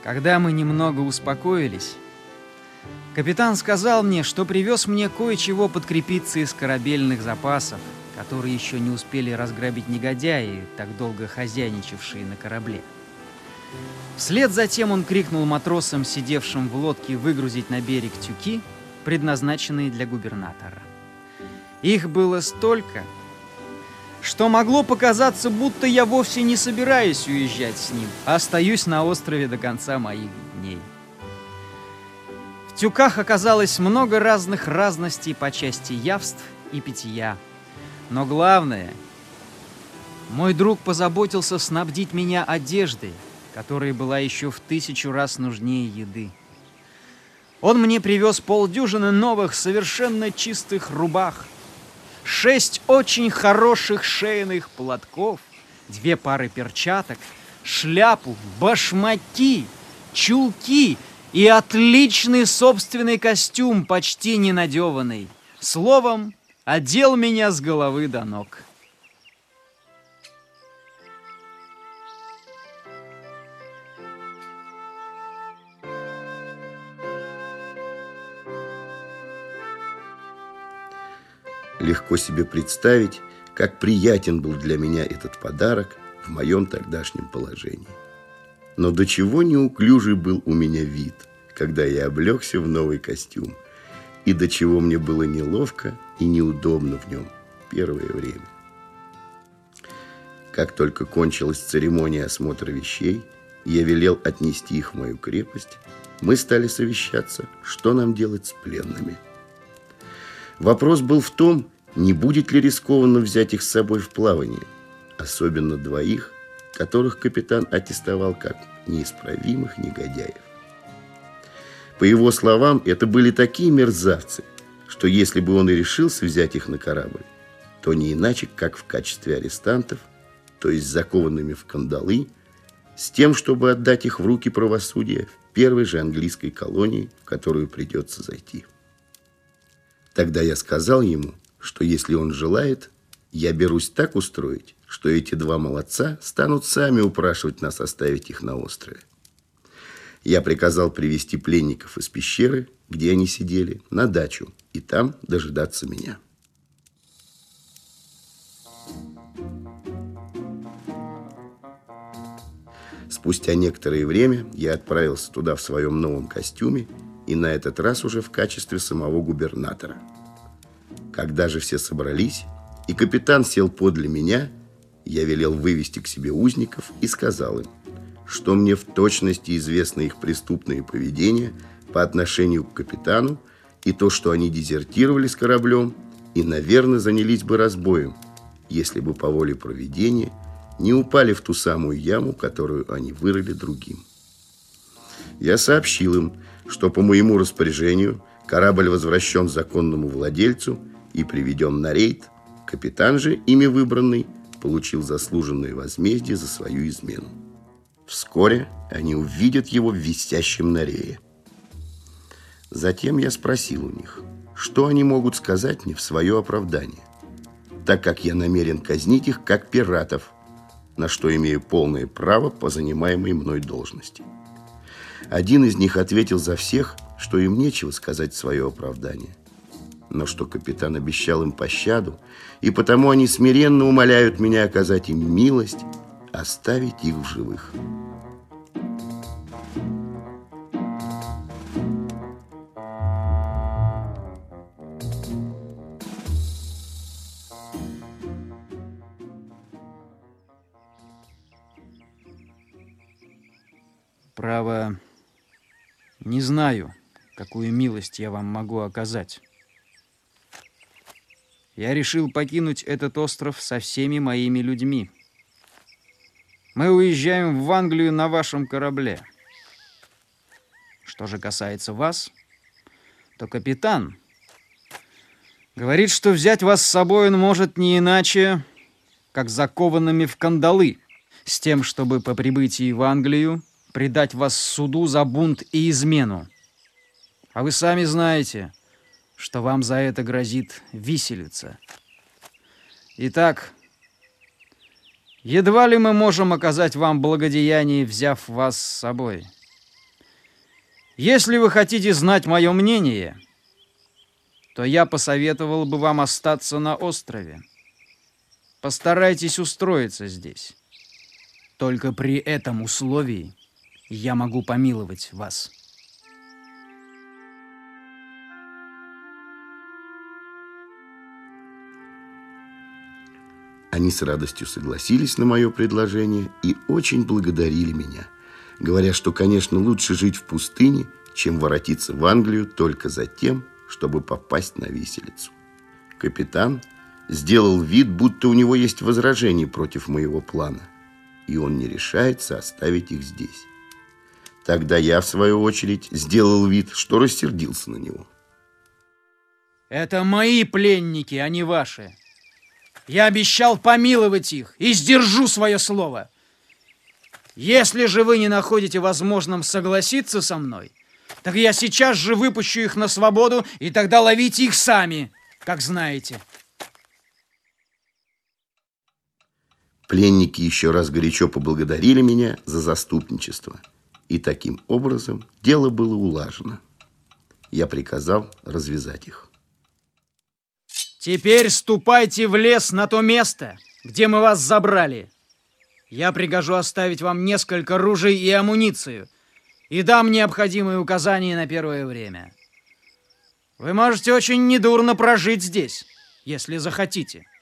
Когда мы немного успокоились, капитан сказал мне, что привез мне кое-чего подкрепиться из корабельных запасов, которые еще не успели разграбить негодяи, так долго хозяйничавшие на корабле. Вслед за тем он крикнул матросам, сидевшим в лодке, выгрузить на берег тюки, предназначенные для губернатора. Их было столько, что могло показаться, будто я вовсе не собираюсь уезжать с ним, а остаюсь на острове до конца моих дней. В тюках оказалось много разных разностей по части явств и питья. Но главное, мой друг позаботился снабдить меня одеждой, которая была еще в 1000 раз нужнее еды. Он мне привез полдюжины новых, совершенно чистых рубах, 6 очень хороших шейных платков, 2 пары перчаток, шляпу, башмаки, чулки и отличный собственный костюм, почти ненадеванный. Словом, одел меня с головы до ног. Легко себе представить, как приятен был для меня этот подарок в моем тогдашнем положении. Но до чего неуклюжий был у меня вид, когда я облегся в новый костюм, и до чего мне было неловко и неудобно в нем первое время. Как только кончилась церемония осмотра вещей, я велел отнести их в мою крепость, мы стали совещаться, что нам делать с пленными. Вопрос был в том, не будет ли рискованно взять их с собой в плавание, особенно 2, которых капитан аттестовал как неисправимых негодяев. По его словам, это были такие мерзавцы, что если бы он и решился взять их на корабль, то не иначе, как в качестве арестантов, то есть закованными в кандалы, с тем, чтобы отдать их в руки правосудия в первой же английской колонии, в которую придется зайти. Тогда я сказал ему, что если он желает, я берусь так устроить, что эти 2 молодца станут сами упрашивать нас оставить их на острове. Я приказал привести пленников из пещеры, где они сидели, на дачу и там дожидаться меня. Спустя некоторое время я отправился туда в своем новом костюме и на этот раз уже в качестве самого губернатора. Когда же все собрались, и капитан сел подле меня, я велел вывести к себе узников и сказал им, что мне в точности известно их преступное поведение по отношению к капитану и то, что они дезертировали с кораблем и, наверное, занялись бы разбоем, если бы по воле провидения не упали в ту самую яму, которую они вырыли другим. Я сообщил им, что по моему распоряжению корабль возвращен законному владельцу и приведен на рейд. Капитан же, ими выбранный, получил заслуженное возмездие за свою измену. Вскоре они увидят его висящим на рее. Затем я спросил у них, что они могут сказать мне в свое оправдание, так как я намерен казнить их как пиратов, на что имею полное право по занимаемой мной должности. Один из них ответил за всех, что им нечего сказать в свое оправдание, но что капитан обещал им пощаду, и потому они смиренно умоляют меня оказать им милость, оставить их в живых. Право, не знаю, какую милость я вам могу оказать. Я решил покинуть этот остров со всеми моими людьми. Мы уезжаем в Англию на вашем корабле. Что же касается вас, то капитан говорит, что взять вас с собой он может не иначе, как закованными в кандалы, с тем, чтобы по прибытии в Англию предать вас суду за бунт и измену. А вы сами знаете, что вам за это грозит виселица. Итак, едва ли мы можем оказать вам благодеяние, взяв вас с собой. Если вы хотите знать мое мнение, то я посоветовал бы вам остаться на острове. Постарайтесь устроиться здесь. Только при этом условии я могу помиловать вас. Они с радостью согласились на мое предложение и очень благодарили меня, говоря, что, конечно, лучше жить в пустыне, чем воротиться в Англию только за тем, чтобы попасть на виселицу. Капитан сделал вид, будто у него есть возражения против моего плана, и он не решается оставить их здесь. Тогда я, в свою очередь, сделал вид, что рассердился на него. Это мои пленники, а не ваши. Я обещал помиловать их и сдержу свое слово. Если же вы не находите возможным согласиться со мной, так я сейчас же выпущу их на свободу, и тогда ловите их сами, как знаете. Пленники еще раз горячо поблагодарили меня за заступничество, и таким образом дело было улажено. Я приказал развязать их. Теперь ступайте в лес на то место, где мы вас забрали. Я прикажу оставить вам несколько ружей и амуницию, и дам необходимые указания на первое время. Вы можете очень недурно прожить здесь, если захотите.